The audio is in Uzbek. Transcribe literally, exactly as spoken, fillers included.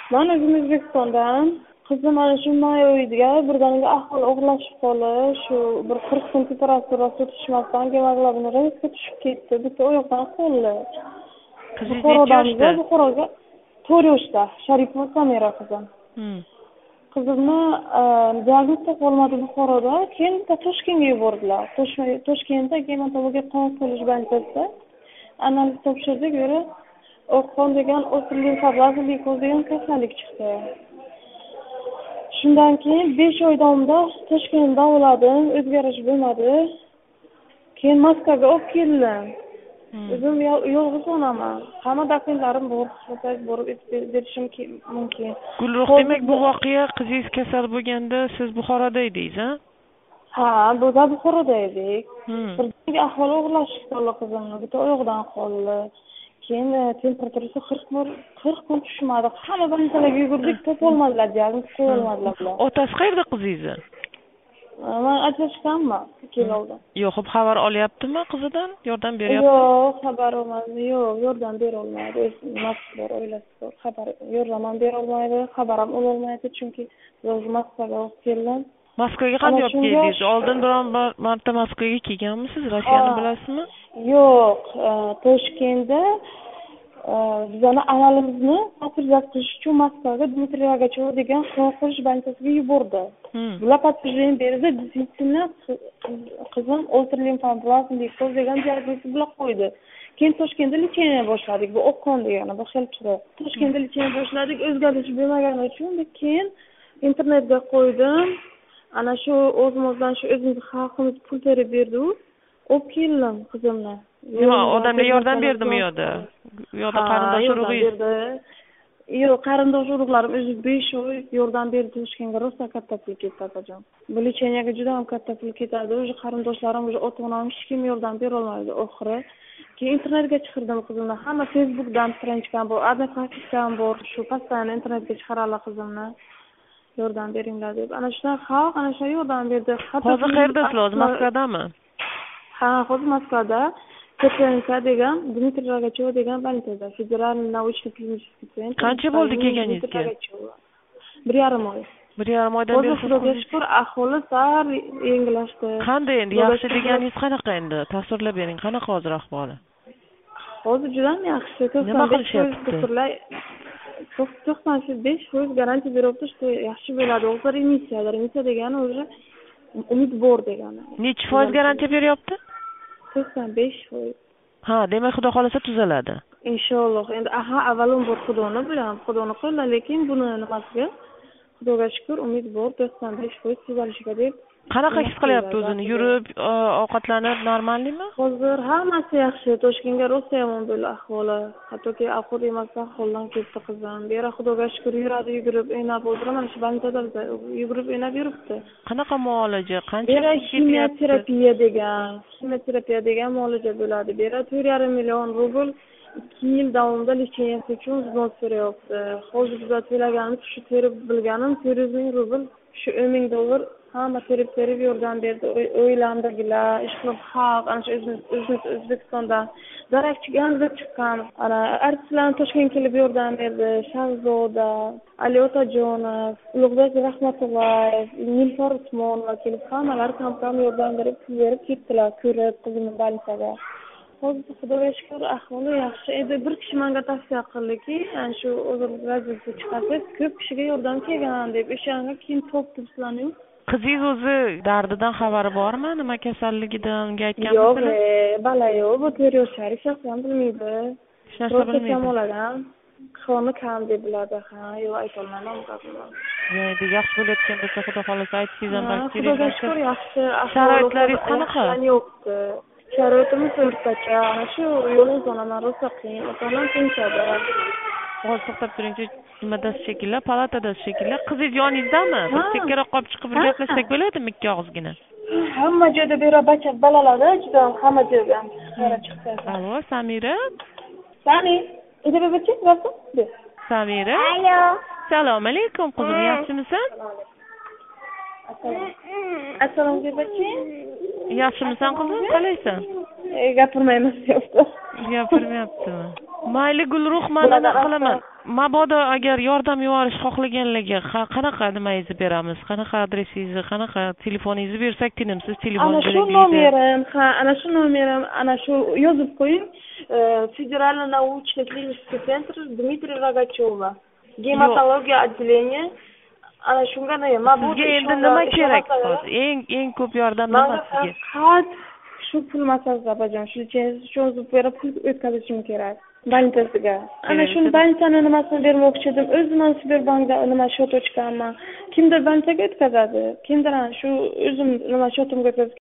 Men o'zim O'zbekistondan. Qizim mana shu may oyida birdaniga ahvol og'irlashib qoldi. Shu bir qirq kun temperaturasi tushmasdan gemoglobini riskga tushib ketdi. Bitta oyoqdan qo'lli. Qizingiz necha yoshda? Buxoroga to'rt yoshda. Sharipova Samira qizim. Hmm. Qizimni diagnoz topolmadi Buxoroda. Keyin Toshkentga yubordilar. Toshkentda gematologiya qon qo'yish bankasida analiz topshirdik. Yo'ra o'qon degan o'sirilgan fablazm likoz degan kasallik chiqdi. Shundan keyin besh oy davomida Toshkentda davoladim, o'zgarish bo'lmadi. Keyin Moskvaga olib keldim. O'zim yolg'iz onaman. Hamma dokumentlarim bor, xohlasangiz borib berishim mumkin. Gulruh, demak bu voqea qizingiz kasal bo'lganda siz Buxoroda edingiz, ha? Ha, biz Buxoroda edik. Birdaniga ahvoli og'irlashib qoldi qizimni, bitta oyog'idan qoldi. Keyin temperaturasi qirq kun tushmadi. Hamma bankalarga yugurdik, topolmadilar, diagnoz qo'ya olmadilar bular. Otasi qayerda qizingizni? Men ajrashganman, ikki yil oldin. Yo'q, xo'p, xabar olyaptimi qizidan? Yordam beryapti? Yo'q, xabar olmadi. Yo'q, yordam bera olmaydi. O'zi bor, oilasi bor. Xabar yordam ham bera olmaydi, xabar ham ola olmaydi, chunki biz Moskvaga olib keldim. Moskvaga qanday olib keldingiz? Oldin biron marta Moskvaga kelganmisiz? Rossiyani bilasizmi? Yo'q, Toshkentda bizani analimizni подтверждать qilish uchun Moskvaga Dmitriy Rogacheva degan qon qo'yish bankasiga yubordi. Bular подтверждение berdi, действительно qizim o'ltirilgan fablazm likoz degan diagnoz bilan qo'ydi. Keyin Toshkentda lecheniya boshladik. Bu oqqon degani, bu xil turi. Toshkentda lecheniya boshladik, o'zgarish bo'lmagani uchun keyin internetga qo'ydim. Ana shu o'zimizdan shu o'zimiz xalqimiz pul terib berdi-ku. Olib keldim qizimni. Nima, odamlar yordam berdimi yo'da? Yo'da qarindosh urug'ingiz? Yo'q, qarindosh urug'larim o'zi besh oy yordam berdi Toshkentga, rosa katta pul ketadi ajam. Bu lecheniyaga juda ham katta pul ketadi. O'zi qarindoshlarim, o'zi ota-onam hech kim yordam bera olmaydi oxiri. Keyin internetga chiqardim qizimni. Hamma Facebookdan stranchkam bor, Odnoklassnikam bor. Shu postdan internetga chiqarala qizimni. Yordam beringlar deb. Ana shunday xalq ana shu yordam berdi. Hozir qayerdasiz? Hozir Moskvadami? Ha, hozir Moskvada Petrenka degan, Dmitriy Rogacheva degan bankada, Federalniy naучно-клинический центr. Qancha bo'ldi kelganingizga? bir yarim oy. bir yarim oydan beri siz Xudoga shukr, ahvoli sal yengillashdi. Qanday endi? Yaxshi deganingiz qanaqa endi? Tasvirlab bering, qanaqa hozir ahvoli? Hozir juda ham yaxshi. Nima qilishyapti? to'qson besh foiz garantiya beryapti, что yaxshi bo'ladi. Hozir remissiya, remissiya degani o'zi umid bor degani. Necha foiz garantiya beryapti? to'qson besh foiz. Ha, demak xudo xolasa tuzaladi. Inshaalloh. Endi aha, avvalambor xudoni bilan, xudoni qo'yla, lekin buni nimasiga? Xudoga shukr, umid bor, to'qson besh foiz tuzalishiga deb. Qanaqa his qilyapti o'zini? Yurib, ovqatlanib, normalmi? Hozir hammasi yaxshi. Toshkentga rosa yomon bo'ldi ahvoli. Hattoki alqod emasdan qo'ldan ketdi qizim. Bera xudoga shukr yuradi, yugurib, o'ynab o'tiraman. Shu bankada yugurib, o'ynab yuribdi. Qanaqa muolaja? Qancha Bera kimyoterapiya degan, kimyoterapiya degan muolaja bo'ladi. Bera to'rt yarim million rubl ikki yil davomida lecheniya uchun vznос beryapti. Hozir biz to'laganimiz shu terib bilganim to'rt yuz ming rubl, shu o'n ming dollar hamma terib terib yordam berdi. O'ylandirdilar, ish qilib xalq, ana shu o'zimiz O'zbekistondan darak chiqqanimizda chiqqan. Ana artistlar Toshkentga kelib yordam berdi. Shahzoda, Ali Otajonov, Ulug'bek Rahmatullayev, Nilufar Usmonova kelib hammalar kam-kam yordam berib, pul berib ketdilar, ko'rib qizimni больницada. Hozir xudoga shukr, ahvoli yaxshi edi. Bir kishi menga tavsiya qildiki, ana shu o'zim radioga chiqasiz, ko'p kishiga yordam kelgan deb, o'shanga keyin topdimsizlarning. Qizingiz o'zi dardidan xabari bormi? Nima kasalligidan unga aytganmisizlar? Yo'q, bala yo'q, bu to'rt yoshlar, hech narsa ham bilmaydi. Hech narsa bilmaydi. Kamoladan, qoni kam deb biladi, ha, yo'q ayta olmayman, gapim. Endi yaxshi bo'layotgan bo'lsa, xudo xolasa aytsangiz ham balki. Xudoga shukr, yaxshi. Sharoitlaringiz qanaqa? Yo'qdi. Sharoitimiz o'rtacha. Ana shu yo'lni zonadan rosa qiyin. Ota-onam pensiyada. Hozir to'xtab turingchi, nimadasiz shekilli, palatadasiz shekilli. Qizingiz yoningizdami? Bir chekkaroq qolib chiqib bir gaplashsak bo'ladimi ikki og'izgina? Hamma joyda bera bacha balalarda juda hamma joyda qara chiqdi. Alo, Samira? Sani, ida bacha, rasm? Samira? Alo. Assalomu alaykum, qizim, yaxshimisan? Assalomu alaykum. Yaxshimisan qizim? Qalaysan? Gapirmayman deyapti. Gapirmayaptimi? Mayli Gulruh, men nima qilaman? mabodo agar yordam yuborish xohlaganlarga ha- qanaqa nimangizni beramiz, qanaqa adresingizni, qanaqa telefoningizni bersak tinimsiz telefon ana shu bering deydi. nomerim, ha, ana shu nomerim, ana shu yozib qo'ying. Federальный научно-клинический центр Дмитрия Rogacheva. Gematologiya отделение. Ana shunga nima? Mabodo Sizga endi nima kerak hozir? Eng eng ko'p yordam nima sizga? Faqat shu pul masalasi abajon. Shu shu o'zib berib pul o'tkazishim kerak. Bankasiga. Ana shu bankani nimasini bermoqchi edim. O'zim ham Sberbankda nima shot ochganman. Kimdir bankaga o'tkazadi. Kimdir shu o'zim nima shotimga o'tkazib